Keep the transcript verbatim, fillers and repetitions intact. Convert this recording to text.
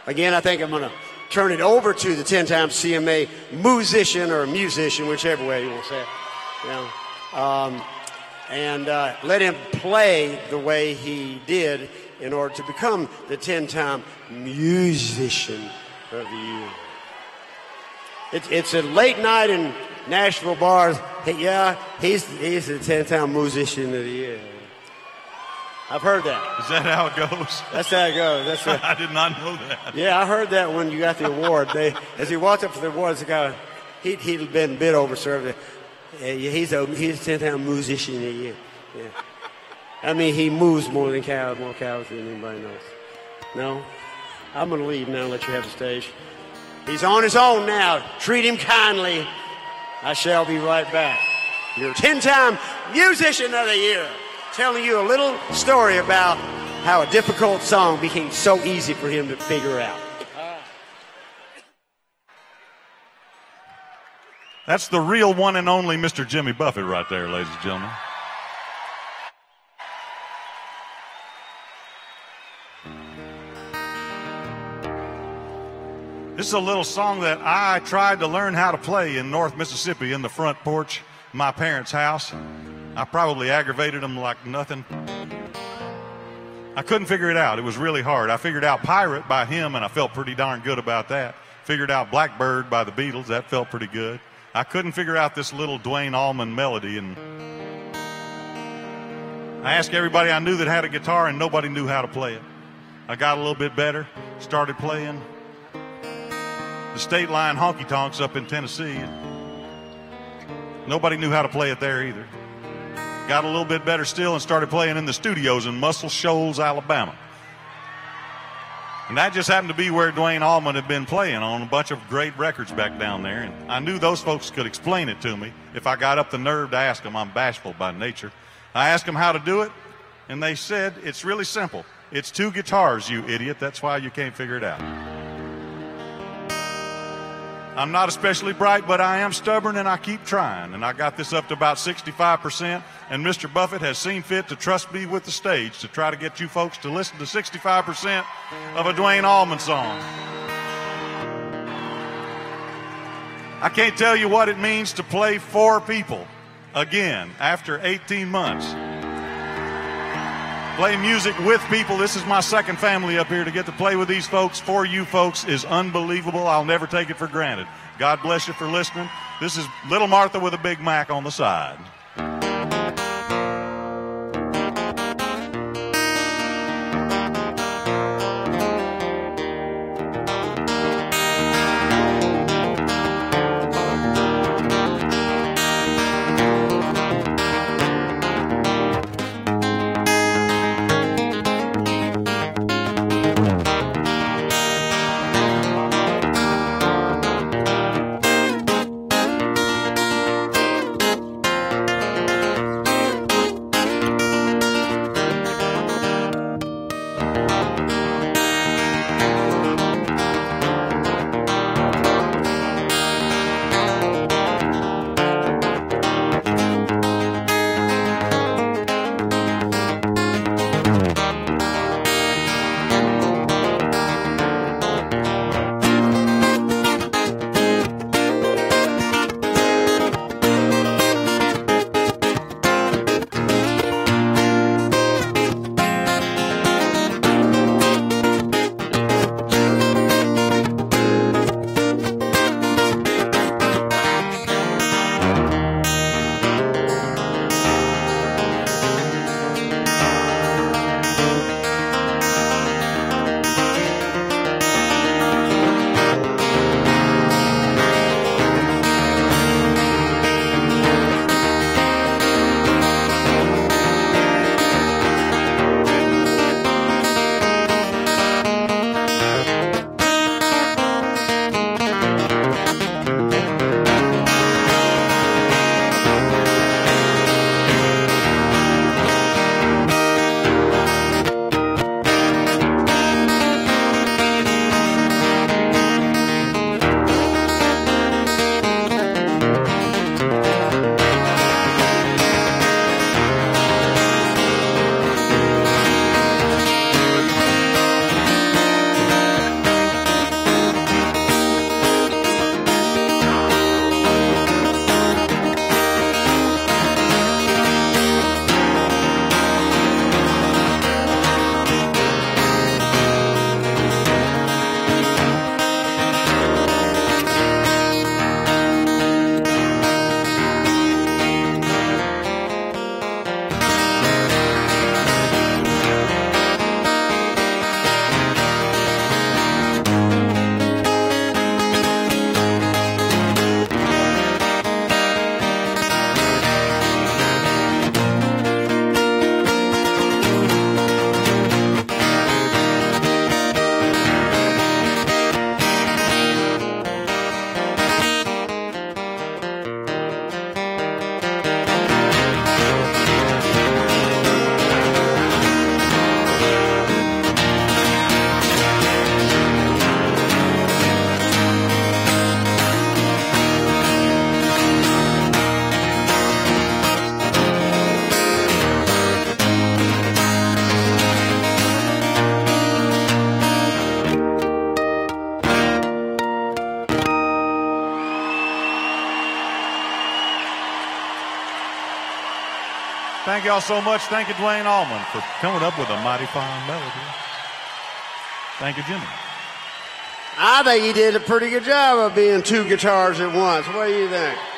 again, I think I'm going to turn it over to the ten-time C M A musician or musician, whichever way you want to say it. You know, um, and uh, let him play the way he did in order to become the ten-time musician of the year. It, it's a late night in Nashville bars. Hey, yeah, he's he's the ten-time musician of the year. I've heard that. Is that how it goes? That's how it goes. That's a, I did not know that. Yeah, I heard that when you got the award. They, as he walked up for the award, the guy, he, he'd been bit over served. Yeah, he's a he's a ten-time musician of the year. Yeah. I mean, he moves more than cows, more cows than anybody knows. No? I'm going to leave now and let you have the stage. He's on his own now. Treat him kindly. I shall be right back. Your ten-time musician of the year, telling you a little story about how a difficult song became so easy for him to figure out. That's the real one and only Mister Jimmy Buffett right there, ladies and gentlemen. This is a little song that I tried to learn how to play in North Mississippi in the front porch of my parents' house. I probably aggravated them like nothing. I couldn't figure it out. It was really hard. I figured out Pirate by him, and I felt pretty darn good about that. Figured out Blackbird by the Beatles. That felt pretty good. I couldn't figure out this little Duane Allman melody, and I asked everybody I knew that had a guitar, and nobody knew how to play it. I got a little bit better, started playing the State Line Honky Tonks up in Tennessee. Nobody knew how to play it there either. Got a little bit better still and started playing in the studios in Muscle Shoals, Alabama. And that just happened to be where Duane Allman had been playing on a bunch of great records back down there. And I knew those folks could explain it to me if I got up the nerve to ask them. I'm bashful by nature. I asked them how to do it, and they said, it's really simple. It's two guitars, you idiot. That's why you can't figure it out. I'm not especially bright, but I am stubborn, and I keep trying. And I got this up to about sixty-five percent, and Mister Buffett has seen fit to trust me with the stage to try to get you folks to listen to sixty-five percent of a Duane Allman song. I can't tell you what it means to play for people again after eighteen months. Play music with people. This is my second family up here. To get to play with these folks, for you folks, is unbelievable. I'll never take it for granted. God bless you for listening. This is Little Martha with a Big Mac on the side. Thank y'all so much. Thank you, Dwayne Allman, for coming up with a mighty fine melody. Thank you, Jimmy. I think he did a pretty good job of being two guitars at once. What do you think?